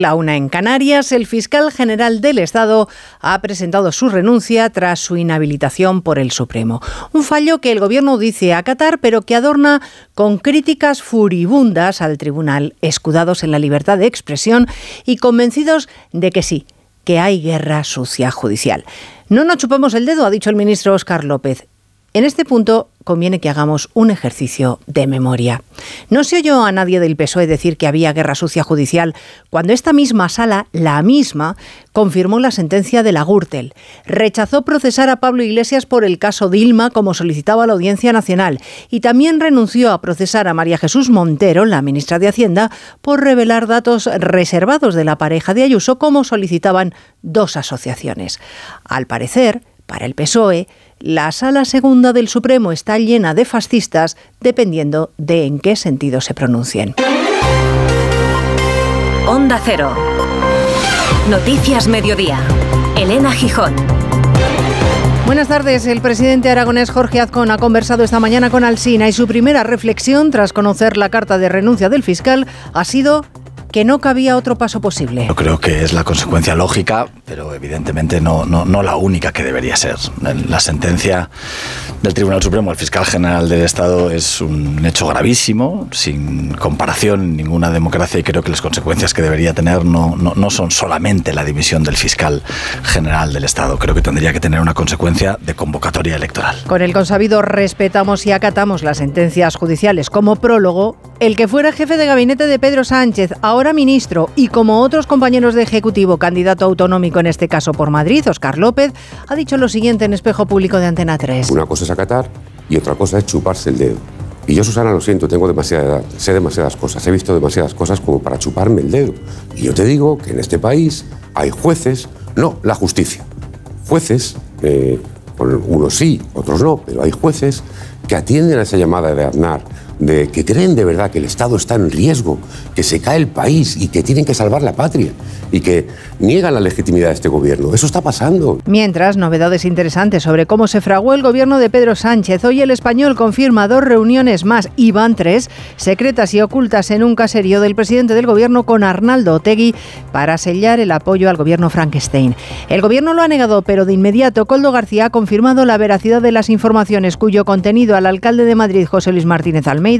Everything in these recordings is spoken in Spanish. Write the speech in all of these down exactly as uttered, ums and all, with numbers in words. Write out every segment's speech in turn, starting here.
La una en Canarias, el fiscal general del Estado ha presentado su renuncia tras su inhabilitación por el Supremo. Un fallo que el Gobierno dice acatar, pero que adorna con críticas furibundas al tribunal, escudados en la libertad de expresión y convencidos de que sí, que hay guerra sucia judicial. No nos chupemos el dedo, ha dicho el ministro Óscar López. En este punto conviene que hagamos un ejercicio de memoria. No se oyó a nadie del P S O E decir que había guerra sucia judicial cuando esta misma sala, la misma, confirmó la sentencia de la Gürtel. Rechazó procesar a Pablo Iglesias por el caso Dilma, como solicitaba la Audiencia Nacional, y también renunció a procesar a María Jesús Montero, la ministra de Hacienda, por revelar datos reservados de la pareja de Ayuso, como solicitaban dos asociaciones. Al parecer, para el P S O E, la Sala Segunda del Supremo está llena de fascistas, dependiendo de en qué sentido se pronuncien. Onda Cero. Noticias Mediodía. Elena Gijón. Buenas tardes. El presidente aragonés Jorge Azcón ha conversado esta mañana con Alsina y su primera reflexión, tras conocer la carta de renuncia del fiscal, ha sido que no cabía otro paso posible. Yo creo que es la consecuencia lógica, pero evidentemente no, no, no la única que debería ser. La sentencia del Tribunal Supremo al fiscal general del Estado es un hecho gravísimo, sin comparación en ninguna democracia, y creo que las consecuencias que debería tener no, no, no son solamente la dimisión del fiscal general del Estado. Creo que tendría que tener una consecuencia de convocatoria electoral. Con el consabido respetamos y acatamos las sentencias judiciales como prólogo, el que fuera jefe de gabinete de Pedro Sánchez, ahora Ahora ministro, y como otros compañeros de Ejecutivo, candidato autonómico en este caso por Madrid, Óscar López, ha dicho lo siguiente en Espejo Público de Antena tres. Una cosa es acatar y otra cosa es chuparse el dedo. Y yo, Susana, lo siento, tengo demasiada edad, sé demasiadas cosas, he visto demasiadas cosas como para chuparme el dedo. Y yo te digo que en este país hay jueces, no, la justicia. Jueces, eh, unos sí, otros no, pero hay jueces que atienden a esa llamada de Aznar, de que creen de verdad que el Estado está en riesgo, que se cae el país y que tienen que salvar la patria y que niegan la legitimidad de este gobierno. Eso está pasando. Mientras, novedades interesantes sobre cómo se fraguó el gobierno de Pedro Sánchez. Hoy El Español confirma dos reuniones más, y van tres, secretas y ocultas en un caserío del presidente del gobierno con Arnaldo Otegi para sellar el apoyo al gobierno Frankenstein. El gobierno lo ha negado, pero de inmediato Koldo García ha confirmado la veracidad de las informaciones cuyo contenido al alcalde de Madrid, José Luis Martínez Almeida,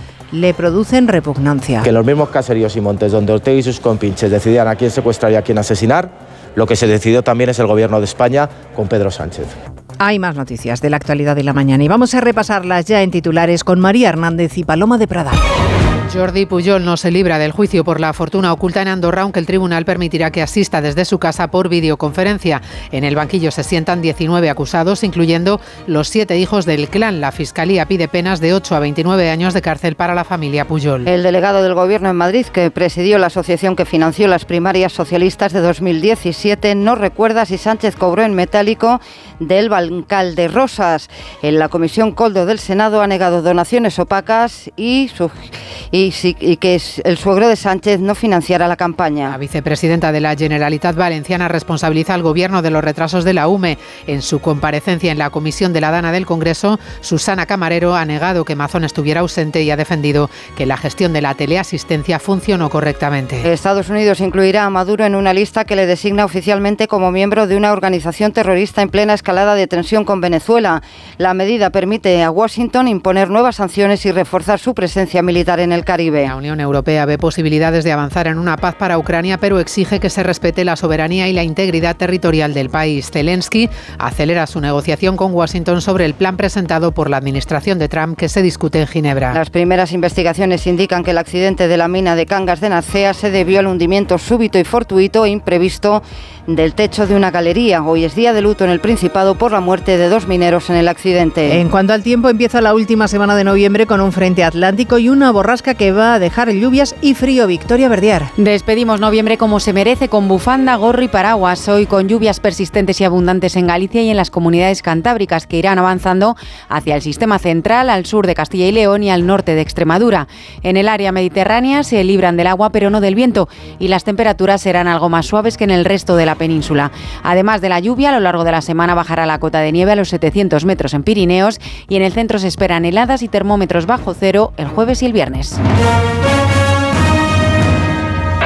le producen repugnancia. Que en los mismos caseríos y montes donde Ortega y sus compinches decidían a quién secuestrar y a quién asesinar, lo que se decidió también es el gobierno de España con Pedro Sánchez. Hay más noticias de la actualidad de la mañana y vamos a repasarlas ya en titulares con María Hernández y Paloma de Prada. Jordi Pujol no se libra del juicio por la fortuna oculta en Andorra, aunque el tribunal permitirá que asista desde su casa por videoconferencia. En el banquillo se sientan diecinueve acusados, incluyendo los siete hijos del clan. La Fiscalía pide penas de ocho a veintinueve años de cárcel para la familia Pujol. El delegado del Gobierno en Madrid, que presidió la asociación que financió las primarias socialistas de dos mil diecisiete, no recuerda si Sánchez cobró en metálico del bancal de Rosas. En la Comisión Coldo del Senado ha negado donaciones opacas y, su, y, y que el suegro de Sánchez no financiara la campaña. La vicepresidenta de la Generalitat Valenciana responsabiliza al Gobierno de los retrasos de la U M E. En su comparecencia en la Comisión de la Dana del Congreso, Susana Camarero ha negado que Mazón estuviera ausente y ha defendido que la gestión de la teleasistencia funcionó correctamente. Estados Unidos incluirá a Maduro en una lista que le designa oficialmente como miembro de una organización terrorista en plena escalada de tensión con Venezuela. La medida permite a Washington imponer nuevas sanciones y reforzar su presencia militar en el Caribe. La Unión Europea ve posibilidades de avanzar en una paz para Ucrania, pero exige que se respete la soberanía y la integridad territorial del país. Zelensky acelera su negociación con Washington sobre el plan presentado por la administración de Trump, que se discute en Ginebra. Las primeras investigaciones indican que el accidente de la mina de Cangas de Narcea se debió al hundimiento súbito y fortuito e imprevisto del techo de una galería. Hoy es día de luto en el Principado por la muerte de dos mineros en el accidente. En cuanto al tiempo, empieza la última semana de noviembre con un frente atlántico y una borrasca que va a dejar lluvias y frío. Victoria Verdiar. Despedimos noviembre como se merece, con bufanda, gorro y paraguas. Hoy con lluvias persistentes y abundantes en Galicia y en las comunidades cantábricas, que irán avanzando hacia el sistema central, al sur de Castilla y León y al norte de Extremadura. En el área mediterránea se libran del agua pero no del viento, y las temperaturas serán algo más suaves que en el resto de la península. Además de la lluvia, a lo largo de la semana bajará la cota de nieve a los setecientos metros en Pirineos, y en el centro se esperan heladas y termómetros bajo cero el jueves y el viernes.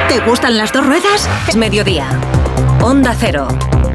¿Te gustan las dos ruedas? Es mediodía. Onda Cero.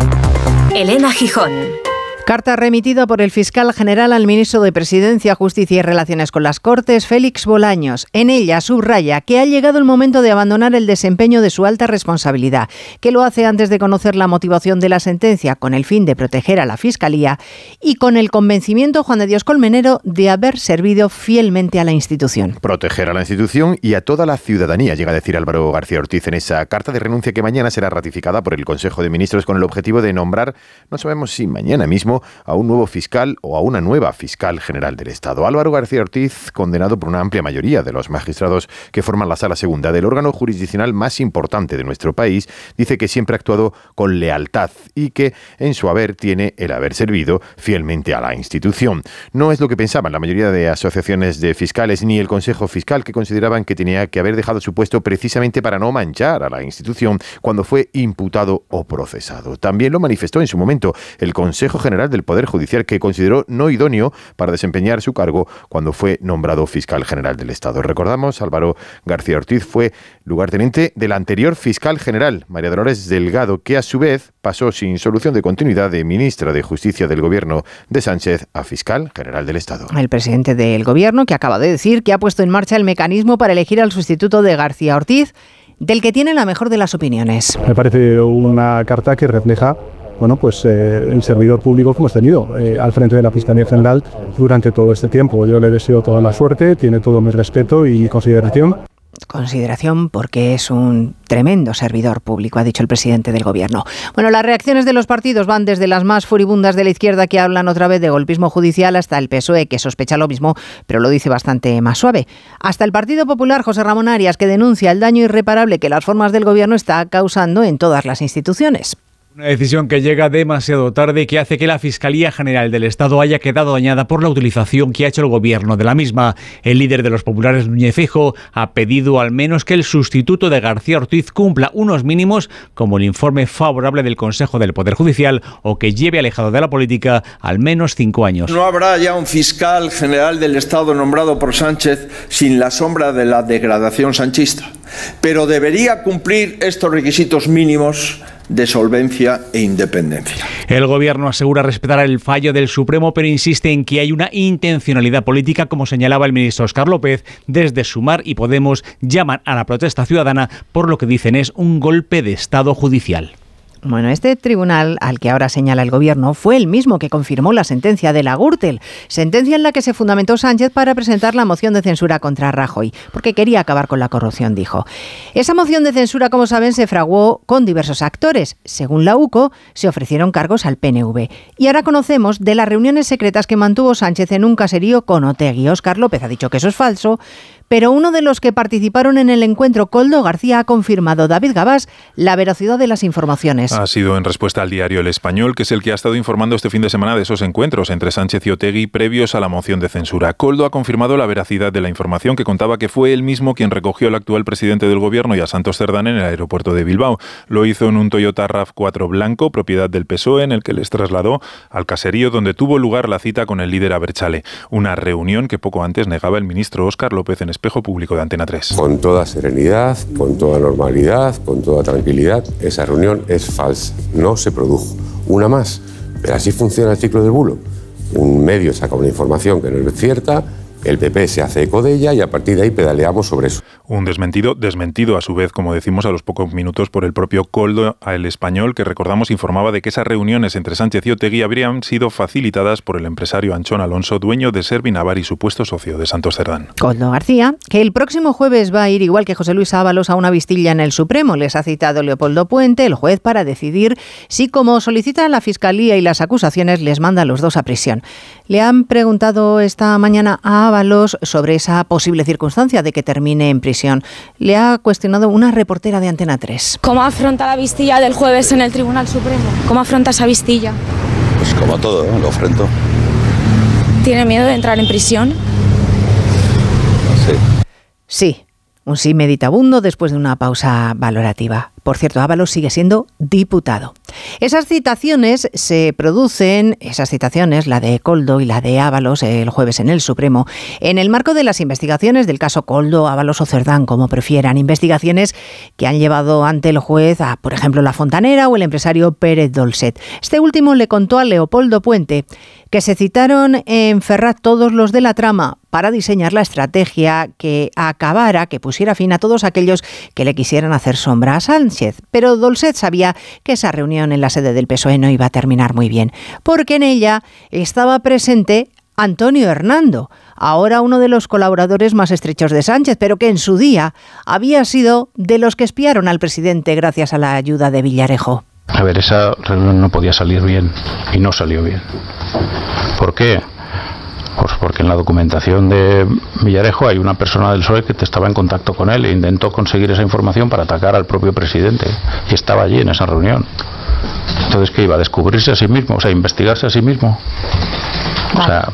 Elena Gijón. Carta remitida por el fiscal general al ministro de Presidencia, Justicia y Relaciones con las Cortes, Félix Bolaños. En ella subraya que ha llegado el momento de abandonar el desempeño de su alta responsabilidad, que lo hace antes de conocer la motivación de la sentencia, con el fin de proteger a la Fiscalía y con el convencimiento, Juan de Dios Colmenero, de haber servido fielmente a la institución. Proteger a la institución y a toda la ciudadanía, llega a decir Álvaro García Ortiz en esa carta de renuncia que mañana será ratificada por el Consejo de Ministros con el objetivo de nombrar, no sabemos si mañana mismo, a un nuevo fiscal o a una nueva fiscal general del Estado. Álvaro García Ortiz, condenado por una amplia mayoría de los magistrados que forman la Sala Segunda del órgano jurisdiccional más importante de nuestro país, dice que siempre ha actuado con lealtad y que en su haber tiene el haber servido fielmente a la institución. No es lo que pensaban la mayoría de asociaciones de fiscales ni el Consejo Fiscal, que consideraban que tenía que haber dejado su puesto precisamente para no manchar a la institución cuando fue imputado o procesado. También lo manifestó en su momento el Consejo General del Poder Judicial, que consideró no idóneo para desempeñar su cargo cuando fue nombrado fiscal general del Estado. Recordamos, Álvaro García Ortiz fue lugarteniente del anterior fiscal general, María Dolores Delgado, que a su vez pasó sin solución de continuidad de ministra de Justicia del gobierno de Sánchez a fiscal general del Estado. El presidente del gobierno, que acaba de decir que ha puesto en marcha el mecanismo para elegir al sustituto de García Ortiz, del que tiene la mejor de las opiniones. Me parece una carta que refleja bueno, pues eh, el servidor público que hemos tenido eh, al frente de la Fiscalía General durante todo este tiempo. Yo le deseo toda la suerte, tiene todo mi respeto y consideración. Consideración porque es un tremendo servidor público, ha dicho el presidente del gobierno. Bueno, las reacciones de los partidos van desde las más furibundas de la izquierda, que hablan otra vez de golpismo judicial, hasta el P S O E, que sospecha lo mismo, pero lo dice bastante más suave. Hasta el Partido Popular, José Ramón Arias, que denuncia el daño irreparable que las formas del gobierno está causando en todas las instituciones. Una decisión que llega demasiado tarde y que hace que la Fiscalía General del Estado haya quedado dañada por la utilización que ha hecho el gobierno de la misma. El líder de los populares, Núñez Feijóo, ha pedido al menos que el sustituto de García Ortiz cumpla unos mínimos como el informe favorable del Consejo del Poder Judicial o que lleve alejado de la política al menos cinco años. No habrá ya un fiscal general del Estado nombrado por Sánchez sin la sombra de la degradación sanchista, pero debería cumplir estos requisitos mínimos de solvencia e independencia. El gobierno asegura respetar el fallo del Supremo, pero insiste en que hay una intencionalidad política, como señalaba el ministro Óscar López. Desde Sumar y Podemos llaman a la protesta ciudadana por lo que dicen es un golpe de Estado judicial. Bueno, este tribunal al que ahora señala el gobierno fue el mismo que confirmó la sentencia de la Gürtel, sentencia en la que se fundamentó Sánchez para presentar la moción de censura contra Rajoy, porque quería acabar con la corrupción, dijo. Esa moción de censura, como saben, se fraguó con diversos actores. Según la U C O, se ofrecieron cargos al P N V. Y ahora conocemos de las reuniones secretas que mantuvo Sánchez en un caserío con Otegi. Óscar López ha dicho que eso es falso, pero uno de los que participaron en el encuentro, Koldo García, ha confirmado, David Gabás, la veracidad de las informaciones. Ha sido en respuesta al diario El Español, que es el que ha estado informando este fin de semana de esos encuentros entre Sánchez y Otegi previos a la moción de censura. Koldo ha confirmado la veracidad de la información, que contaba que fue él mismo quien recogió al actual presidente del gobierno y a Santos Cerdán en el aeropuerto de Bilbao. Lo hizo en un Toyota RAV cuatro blanco, propiedad del P S O E, en el que les trasladó al caserío donde tuvo lugar la cita con el líder Abertzale. Una reunión que poco antes negaba el ministro Óscar López en Espejo Público de Antena tres. Con toda serenidad, con toda normalidad, con toda tranquilidad, esa reunión es falsa, no se produjo. Una más, pero así funciona el ciclo del bulo. Un medio saca una información que no es cierta, el P P se hace eco de ella y a partir de ahí pedaleamos sobre eso. Un desmentido, desmentido a su vez, como decimos, a los pocos minutos por el propio Koldo a El Español, que recordamos informaba de que esas reuniones entre Sánchez y Otegi habrían sido facilitadas por el empresario Anchón Alonso, dueño de Servinavar y supuesto socio de Santos Cerdán. Koldo García, que el próximo jueves va a ir, igual que José Luis Ábalos, a una vistilla en el Supremo. Les ha citado Leopoldo Puente, el juez, para decidir si, como solicita la Fiscalía y las acusaciones, les manda a los dos a prisión. Le han preguntado esta mañana a Ábalos sobre esa posible circunstancia de que termine en prisión. Le ha cuestionado una reportera de Antena tres. ¿Cómo afronta la vistilla del jueves en el Tribunal Supremo? ¿Cómo afronta esa vistilla? Pues como todo, ¿eh? Lo afronto. ¿Tiene miedo de entrar en prisión? Sí. Sí, un sí meditabundo después de una pausa valorativa. Por cierto, Ábalos sigue siendo diputado. Esas citaciones se producen, esas citaciones, la de Koldo y la de Ábalos el jueves en el Supremo, en el marco de las investigaciones del caso Koldo, Ábalos o Cerdán, como prefieran, investigaciones que han llevado ante el juez a, por ejemplo, la fontanera o el empresario Pérez Dolcet. Este último le contó a Leopoldo Puente que se citaron en Ferraz todos los de la trama para diseñar la estrategia que acabara, que pusiera fin a todos aquellos que le quisieran hacer sombra a Sánchez. Pero Dolcet sabía que esa reunión en la sede del P S O E no iba a terminar muy bien, porque en ella estaba presente Antonio Hernando, ahora uno de los colaboradores más estrechos de Sánchez, pero que en su día había sido de los que espiaron al presidente gracias a la ayuda de Villarejo. A ver, esa reunión no podía salir bien y no salió bien. ¿Por qué? Pues porque en la documentación de Villarejo hay una persona del P S O E que estaba en contacto con él e intentó conseguir esa información para atacar al propio presidente y estaba allí en esa reunión. Entonces, ¿qué iba? ¿A descubrirse a sí mismo? O sea, ¿investigarse a sí mismo? O sea,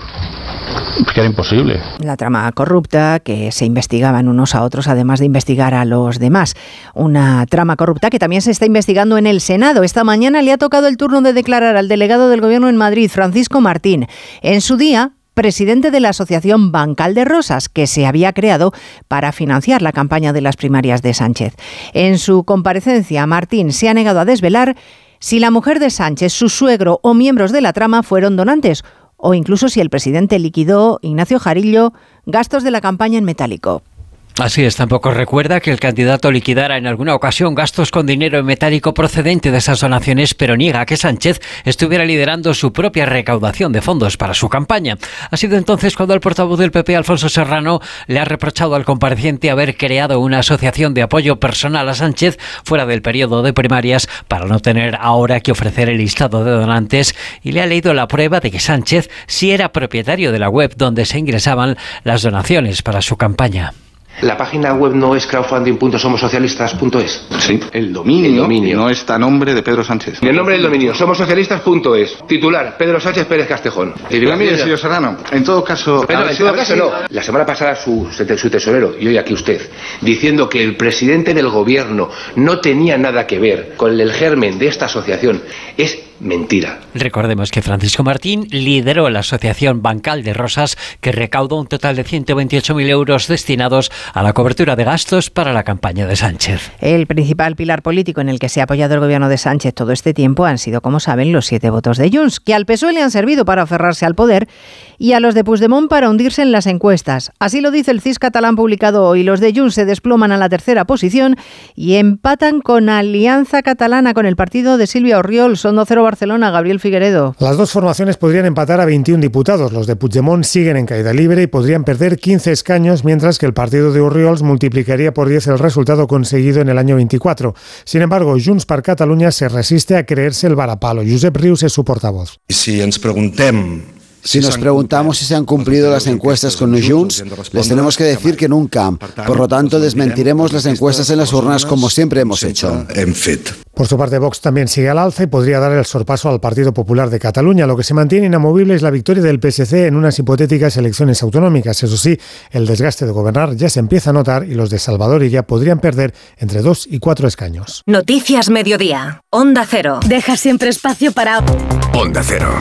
es que era imposible. La trama corrupta que se investigaban unos a otros, además de investigar a los demás. Una trama corrupta que también se está investigando en el Senado. Esta mañana le ha tocado el turno de declarar al delegado del Gobierno en Madrid, Francisco Martín. En su día, presidente de la Asociación Bancal de Rosas, que se había creado para financiar la campaña de las primarias de Sánchez. En su comparecencia, Martín se ha negado a desvelar si la mujer de Sánchez, su suegro o miembros de la trama fueron donantes, o incluso si el presidente liquidó, Ignacio Jarillo, gastos de la campaña en metálico. Así es, tampoco recuerda que el candidato liquidara en alguna ocasión gastos con dinero en metálico procedente de esas donaciones, pero niega que Sánchez estuviera liderando su propia recaudación de fondos para su campaña. Ha sido entonces cuando el portavoz del P P, Alfonso Serrano, le ha reprochado al compareciente haber creado una asociación de apoyo personal a Sánchez fuera del periodo de primarias para no tener ahora que ofrecer el listado de donantes, y le ha leído la prueba de que Sánchez sí era propietario de la web donde se ingresaban las donaciones para su campaña. La página web no es crowdfunding punto somos socialistas punto es. Sí, el dominio, el dominio no está a nombre de Pedro Sánchez. El nombre del dominio, somos socialistas punto es. Titular, Pedro Sánchez Pérez Castejón. Pero mire, señor Serrano, en todo caso... Pero, en todo caso no. La semana pasada su, su tesorero, y hoy aquí usted, diciendo que el presidente del gobierno no tenía nada que ver con el germen de esta asociación, es mentira. Recordemos que Francisco Martín lideró la Asociación Bancal de Rosas, que recaudó un total de ciento veintiocho mil euros destinados a la cobertura de gastos para la campaña de Sánchez. El principal pilar político en el que se ha apoyado el gobierno de Sánchez todo este tiempo han sido, como saben, los siete votos de Junts, que al P S O E le han servido para aferrarse al poder y a los de Puigdemont para hundirse en las encuestas. Así lo dice el C I S catalán publicado hoy. Los de Junts se desploman a la tercera posición y empatan con Alianza Catalana, con el partido de Sílvia Orriols. Onda Cero Barcelona, Gabriel Figueredo. Las dos formaciones podrían empatar a veintiún diputados. Los de Puigdemont siguen en caída libre y podrían perder quince escaños, mientras que el partido de Orriols multiplicaría por diez el resultado conseguido en el año veinticuatro. Sin embargo, Junts per Catalunya se resiste a creerse el varapalo. Josep Rius es su portavoz. Si ens preguntem Si nos preguntamos si se han cumplido las encuestas con los Junts, les tenemos que decir que nunca. Por lo tanto, desmentiremos las encuestas en las urnas como siempre hemos hecho. Por su parte, Vox también sigue al alza y podría dar el sorpaso al Partido Popular de Cataluña. Lo que se mantiene inamovible es la victoria del P S C en unas hipotéticas elecciones autonómicas. Eso sí, el desgaste de gobernar ya se empieza a notar y los de Salvador Illa podrían perder entre dos y cuatro escaños. Noticias Mediodía. Onda Cero. Deja siempre espacio para Onda Cero.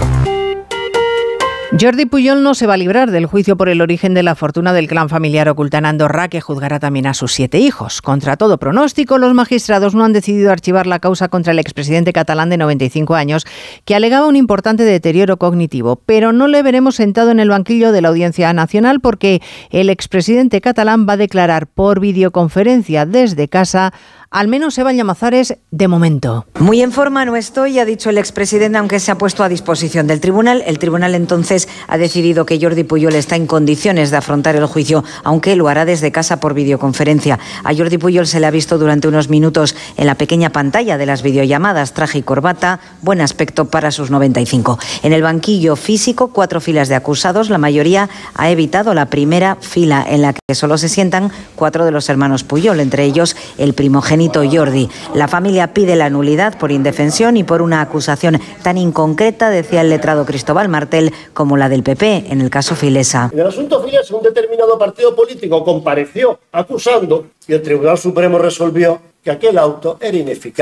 Jordi Pujol no se va a librar del juicio por el origen de la fortuna del clan familiar oculta en Andorra, que juzgará también a sus siete hijos. Contra todo pronóstico, los magistrados no han decidido archivar la causa contra el expresidente catalán de noventa y cinco años, que alegaba un importante deterioro cognitivo. Pero no le veremos sentado en el banquillo de la Audiencia Nacional, porque el expresidente catalán va a declarar por videoconferencia desde casa, al menos Eva Llamazares, de momento. Muy en forma no estoy, ha dicho el expresidente, aunque se ha puesto a disposición del tribunal. El tribunal entonces ha decidido que Jordi Pujol está en condiciones de afrontar el juicio, aunque lo hará desde casa por videoconferencia. A Jordi Pujol se le ha visto durante unos minutos en la pequeña pantalla de las videollamadas, traje y corbata, buen aspecto para sus noventa y cinco. En el banquillo físico, cuatro filas de acusados, la mayoría ha evitado la primera fila, en la que solo se sientan cuatro de los hermanos Pujol, entre ellos el primogénito Jordi. La familia pide la nulidad por indefensión y por una acusación tan inconcreta, decía el letrado Cristóbal Martel, como la del P P en el caso Filesa. En el asunto Filesa, un determinado partido político compareció acusando y el Tribunal Supremo resolvió que aquel auto era ineficaz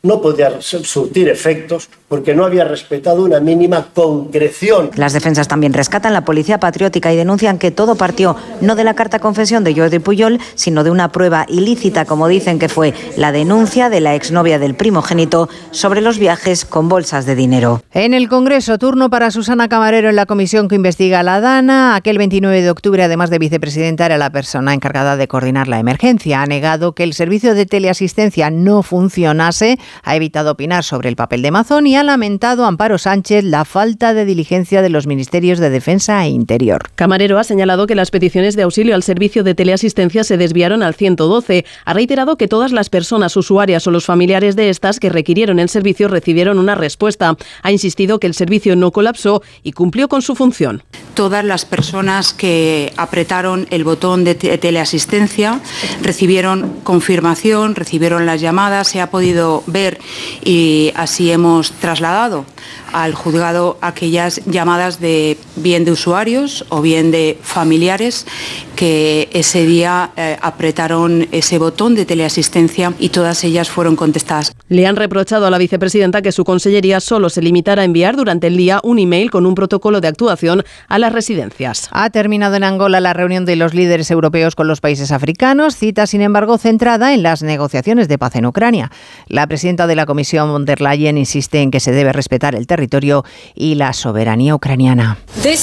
no podía surtir efectos porque no había respetado una mínima concreción. Las defensas también rescatan la policía patriótica y denuncian que todo partió no de la carta confesión de Jordi Pujol, sino de una prueba ilícita, como dicen que fue la denuncia de la exnovia del primogénito sobre los viajes con bolsas de dinero. En el Congreso, turno para Susana Camarero en la comisión que investiga a la Dana. Aquel veintinueve de octubre, además de vicepresidenta, era la persona encargada de coordinar la emergencia. Ha negado que el servicio de teleasistencia no funcionase, ha evitado opinar sobre el papel de Mazón y ha lamentado Amparo Sánchez la falta de diligencia de los ministerios de Defensa e Interior. Camarero ha señalado que las peticiones de auxilio al servicio de teleasistencia se desviaron al ciento doce. Ha reiterado que todas las personas usuarias o los familiares de estas que requirieron el servicio recibieron una respuesta. Ha insistido que el servicio no colapsó y cumplió con su función. Todas las personas que apretaron el botón de te- teleasistencia recibieron confirmación, recibieron las llamadas, se ha podido ver y así hemos trasladado al juzgado aquellas llamadas de bien de usuarios o bien de familiares que ese día eh, apretaron ese botón de teleasistencia y todas ellas fueron contestadas. Le han reprochado a la vicepresidenta que su consellería solo se limitara a enviar durante el día un email con un protocolo de actuación a las residencias. Ha terminado en Angola la reunión de los líderes europeos con los países africanos, cita sin embargo centrada en las negociaciones de paz en Ucrania. La presidenta de la Comisión, von der Leyen, insiste en que se debe respetar el territorio y la soberanía ucraniana.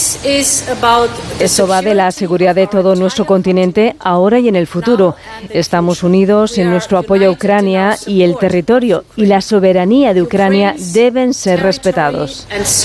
Eso va de la seguridad de todo nuestro continente ahora y en el futuro. Estamos unidos en nuestro apoyo a Ucrania y el territorio y la soberanía de Ucrania deben ser respetados.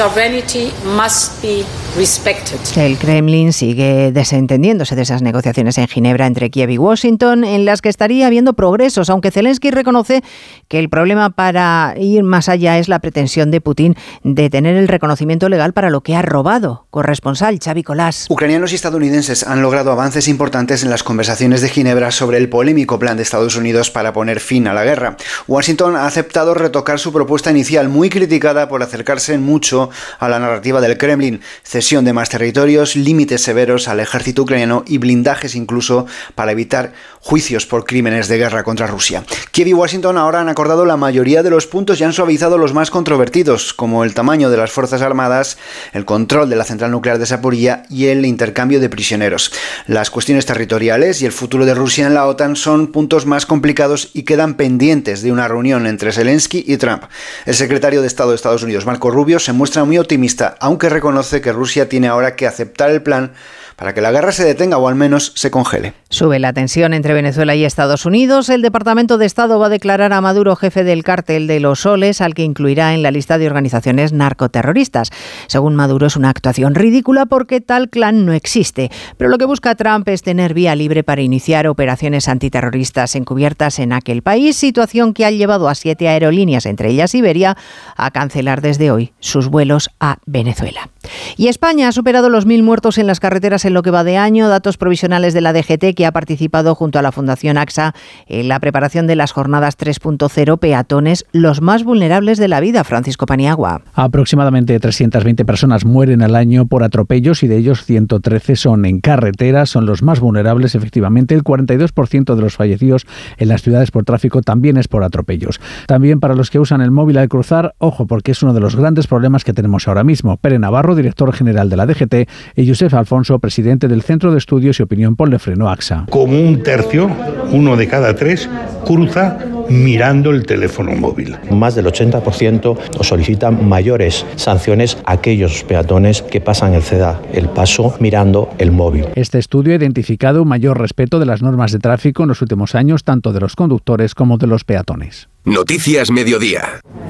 El Kremlin sigue desentendiéndose de esas negociaciones en Ginebra entre Kiev y Washington, en las que estaría habiendo progresos, aunque Zelensky reconoce que el problema para ir más allá es la pretensión de Putin de tener el reconocimiento legal para lo que ha robado. Corresponsal Xavi Colás. Ucranianos y estadounidenses han logrado avances importantes en las conversaciones de Ginebra sobre el polémico plan de Estados Unidos para poner fin a la guerra. Washington ha aceptado retocar su propuesta inicial, muy criticada por acercarse mucho a la narrativa del Kremlin: cesión de más territorios, límites severos al ejército ucraniano y blindajes incluso para evitar juicios por crímenes de guerra contra Rusia. Kiev y Washington ahora han acordado la mayoría de los puntos y han suavizado los más controvertidos, como el tamaño de las Fuerzas Armadas, el control de la central nuclear de Zaporilla y el intercambio de prisioneros. Las cuestiones territoriales y el futuro de Rusia en la OTAN son puntos más complicados y quedan pendientes de una reunión entre Zelensky y Trump. El secretario de Estado de Estados Unidos, Marco Rubio, se muestra muy optimista, aunque reconoce que Rusia tiene ahora que aceptar el plan para que la guerra se detenga o al menos se congele. Sube la tensión entre Venezuela y Estados Unidos. El Departamento de Estado va a declarar a Maduro jefe del cártel de los Soles, al que incluirá en la lista de organizaciones narcoterroristas. Según Maduro, es una actuación ridícula porque tal clan no existe. Pero lo que busca Trump es tener vía libre para iniciar operaciones antiterroristas encubiertas en aquel país, situación que ha llevado a siete aerolíneas, entre ellas Iberia, a cancelar desde hoy sus vuelos a Venezuela. Y España ha superado los mil muertos en las carreteras en lo que va de año, datos provisionales de la D G T, que ha participado junto a la Fundación AXA en la preparación de las jornadas tres punto cero peatones, los más vulnerables de la vida. Francisco Paniagua. Aproximadamente trescientas veinte personas mueren al año por atropellos y de ellos ciento trece son en carretera, son los más vulnerables. Efectivamente, el cuarenta y dos por ciento de los fallecidos en las ciudades por tráfico también es por atropellos. También para los que usan el móvil al cruzar, ojo, porque es uno de los grandes problemas que tenemos ahora mismo. Pere Navarro, director general de la D G T, y Josep Alfonso, presidente del Centro de Estudios y Opinión Ponlefreno AXA. Como un tercio, uno de cada tres, cruza mirando el teléfono móvil. Más del ochenta por ciento nos solicitan mayores sanciones a aquellos peatones que pasan el C E D A, el paso mirando el móvil. Este estudio ha identificado un mayor respeto de las normas de tráfico en los últimos años, tanto de los conductores como de los peatones. Noticias Mediodía.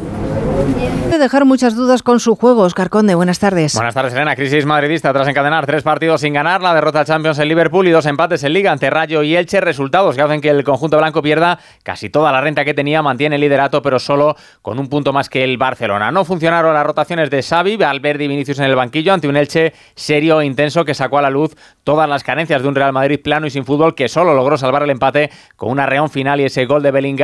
De dejar muchas dudas con su juego. Óscar Conde, buenas tardes. Buenas tardes, Elena. Crisis madridista tras encadenar tres partidos sin ganar, la derrota al Champions en Liverpool y dos empates en Liga ante Rayo y Elche, resultados que hacen que el conjunto blanco pierda casi toda la renta que tenía, mantiene el liderato, pero solo con un punto más que el Barcelona. No funcionaron las rotaciones de Xavi, Valverde y Vinicius en el banquillo ante un Elche serio e intenso que sacó a la luz todas las carencias de un Real Madrid plano y sin fútbol, que solo logró salvar el empate con un arreón final y ese gol de Bellingham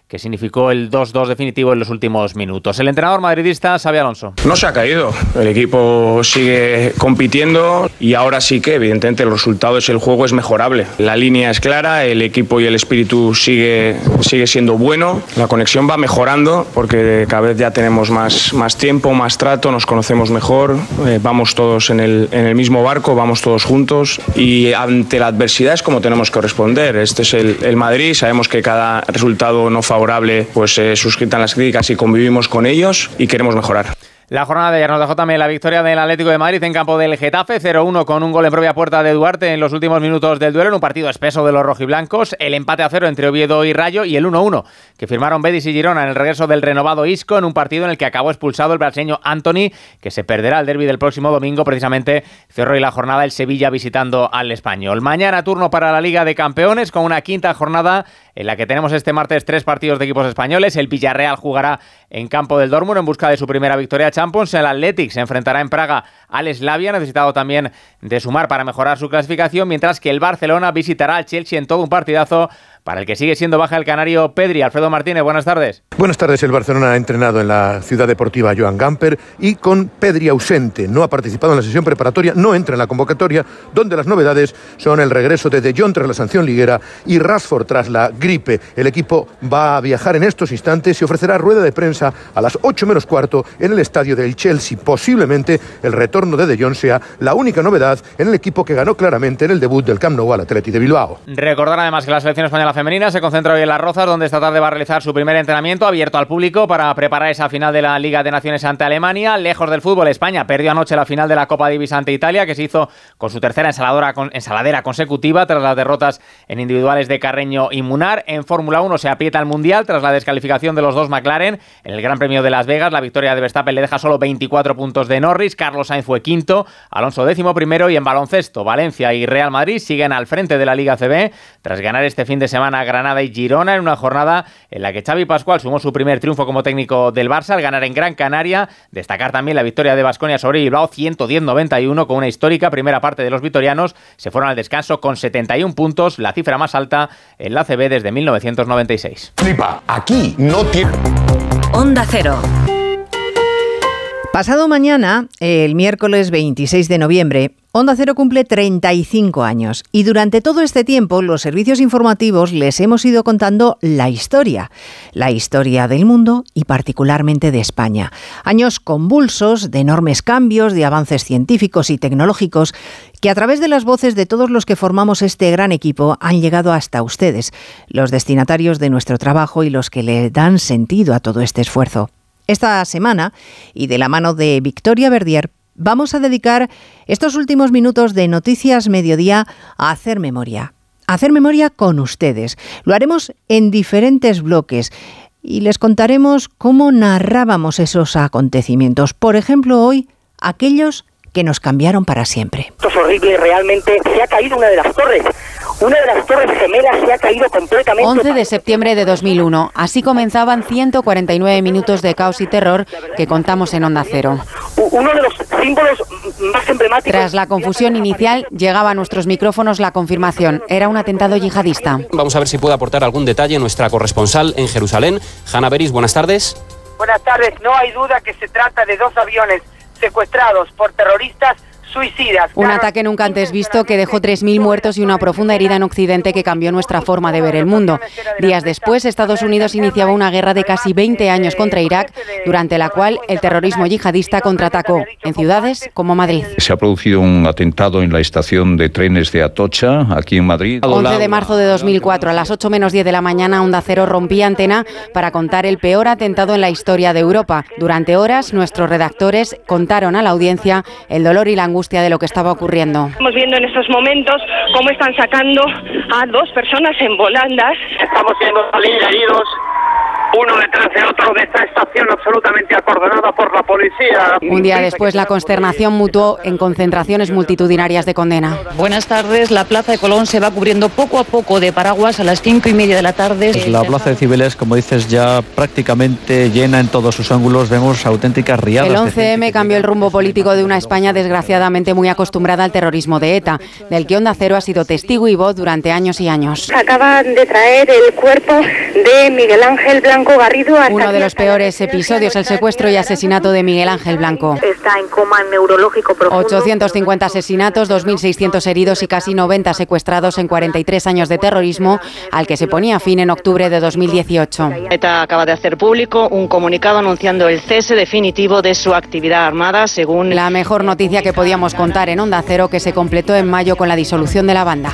que significó el dos dos definitivo en los últimos minutos. El entrenador madridista, Xabi Alonso. No se ha caído, el equipo sigue compitiendo y ahora sí que evidentemente el resultado es el juego es mejorable. La línea es clara, el equipo y el espíritu sigue, sigue siendo bueno, la conexión va mejorando porque cada vez ya tenemos más, más tiempo, más trato, nos conocemos mejor, eh, vamos todos en el, en el mismo barco, vamos todos juntos y ante la adversidad es como tenemos que responder. Este es el, el Madrid, sabemos que cada resultado no favorable pues se eh, suscitan las críticas y convivimos con ellos y queremos mejorar. La jornada de ayer nos dejó también la victoria del Atlético de Madrid en campo del Getafe, cero uno con un gol en propia puerta de Duarte en los últimos minutos del duelo, en un partido espeso de los rojiblancos, el empate a cero entre Oviedo y Rayo y el uno uno que firmaron Betis y Girona en el regreso del renovado Isco en un partido en el que acabó expulsado el brasileño Antony, que se perderá el derbi del próximo domingo. Precisamente cerró hoy la jornada el Sevilla visitando al Español. Mañana turno para la Liga de Campeones con una quinta jornada en la que tenemos este martes tres partidos de equipos españoles. El Villarreal jugará en campo del Dortmund en busca de su primera victoria Champions. El Athletic se enfrentará en Praga al Slavia, necesitado también de sumar para mejorar su clasificación, mientras que el Barcelona visitará al Chelsea en todo un partidazo para el que sigue siendo baja el canario Pedri. Alfredo Martínez, buenas tardes. Buenas tardes. El Barcelona ha entrenado en la ciudad deportiva Joan Gamper y con Pedri ausente. No ha participado en la sesión preparatoria, no entra en la convocatoria, donde las novedades son el regreso de De Jong tras la sanción liguera y Rashford tras la gripe. El equipo va a viajar en estos instantes y ofrecerá rueda de prensa a las ocho menos cuarto en el estadio del Chelsea. Posiblemente el retorno de De Jong sea la única novedad en el equipo que ganó claramente en el debut del Camp Nou al Athletic de Bilbao. Recordar además que la selección española femenina se concentra hoy en Las Rozas, donde esta tarde va a realizar su primer entrenamiento abierto al público para preparar esa final de la Liga de Naciones ante Alemania. Lejos del fútbol, España perdió anoche la final de la Copa Davis ante Italia, que se hizo con su tercera ensaladora, con, ensaladera consecutiva tras las derrotas en individuales de Carreño y Munar. En Fórmula uno se aprieta el Mundial tras la descalificación de los dos McLaren. En el Gran Premio de Las Vegas, la victoria de Verstappen le deja solo veinticuatro puntos de Norris. Carlos Sainz fue quinto, Alonso décimo primero. Y en baloncesto, Valencia y Real Madrid siguen al frente de la Liga C B tras ganar este fin de semana a Granada y Girona en una jornada en la que Xavi Pascual sumó su primer triunfo como técnico del Barça al ganar en Gran Canaria. Destacar también la victoria de Baskonia sobre Bilbao ciento diez a noventa y uno con una histórica primera parte de los vitorianos. Se fueron al descanso con setenta y uno puntos, la cifra más alta en la A C B desde mil novecientos noventa y seis. Flipa, aquí no tiene... Onda Cero. Pasado mañana, el miércoles veintiséis de noviembre, Onda Cero cumple treinta y cinco años y durante todo este tiempo los servicios informativos les hemos ido contando la historia, la historia del mundo y particularmente de España. Años convulsos, de enormes cambios, de avances científicos y tecnológicos que a través de las voces de todos los que formamos este gran equipo han llegado hasta ustedes, los destinatarios de nuestro trabajo y los que le dan sentido a todo este esfuerzo. Esta semana, y de la mano de Victoria Verdier, vamos a dedicar estos últimos minutos de Noticias Mediodía a hacer memoria. A hacer memoria con ustedes. Lo haremos en diferentes bloques y les contaremos cómo narrábamos esos acontecimientos. Por ejemplo, hoy, aquellos que nos cambiaron para siempre. Esto es horrible, realmente se ha caído una de las torres. Una de las torres gemelas se ha caído completamente. once de septiembre de dos mil uno. Así comenzaban ciento cuarenta y nueve minutos de caos y terror que contamos en Onda Cero. Uno de los símbolos más emblemáticos. Tras la confusión inicial, llegaba a nuestros micrófonos la confirmación. Era un atentado yihadista. Vamos a ver si puede aportar algún detalle nuestra corresponsal en Jerusalén. Hanna Beris, buenas tardes. Buenas tardes. No hay duda que se trata de dos aviones secuestrados por terroristas suicidas. Un ataque nunca antes visto que dejó tres mil muertos y una profunda herida en Occidente que cambió nuestra forma de ver el mundo. Días después, Estados Unidos iniciaba una guerra de casi veinte años contra Irak, durante la cual el terrorismo yihadista contraatacó en ciudades como Madrid. Se ha producido un atentado en la estación de trenes de Atocha, aquí en Madrid. once de marzo de dos mil cuatro, a las ocho menos diez de la mañana, Onda Cero rompía antena para contar el peor atentado en la historia de Europa. Durante horas, nuestros redactores contaron a la audiencia el dolor y la angustia de lo que estaba ocurriendo. Estamos viendo en estos momentos cómo están sacando a dos personas en volandas. Estamos viendo salir heridos, uno detrás de otro de esta estación absolutamente acordonada por la policía. Un día después, la consternación mutó en concentraciones multitudinarias de condena. Buenas tardes. La Plaza de Colón se va cubriendo poco a poco de paraguas a las cinco y media de la tarde. Pues la Plaza de Cibeles, como dices, ya prácticamente llena en todos sus ángulos. Vemos auténticas riadas. El once eme cambió el rumbo político de una España desgraciadamente muy acostumbrada al terrorismo de ETA, del que Onda Cero ha sido testigo y voz durante años y años. Acaban de traer el cuerpo de Miguel Ángel Blanco Garrido. Uno de los peores episodios, el secuestro y asesinato de Miguel Ángel Blanco. Está en coma neurológico profundo. ochocientos cincuenta asesinatos, dos mil seiscientos heridos y casi noventa secuestrados en cuarenta y tres años de terrorismo, al que se ponía fin en octubre de dos mil dieciocho. ETA acaba de hacer público un comunicado anunciando el cese definitivo de su actividad armada, según... La mejor noticia que podíamos contar en Onda Cero, que se completó en mayo con la disolución de la banda.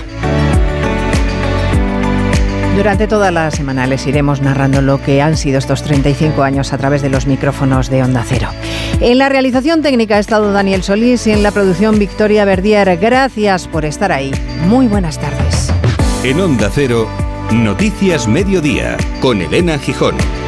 Durante toda la semana les iremos narrando lo que han sido estos treinta y cinco años a través de los micrófonos de Onda Cero. En la realización técnica ha estado Daniel Solís y en la producción Victoria Verdier. Gracias por estar ahí. Muy buenas tardes. En Onda Cero, Noticias Mediodía, con Elena Gijón.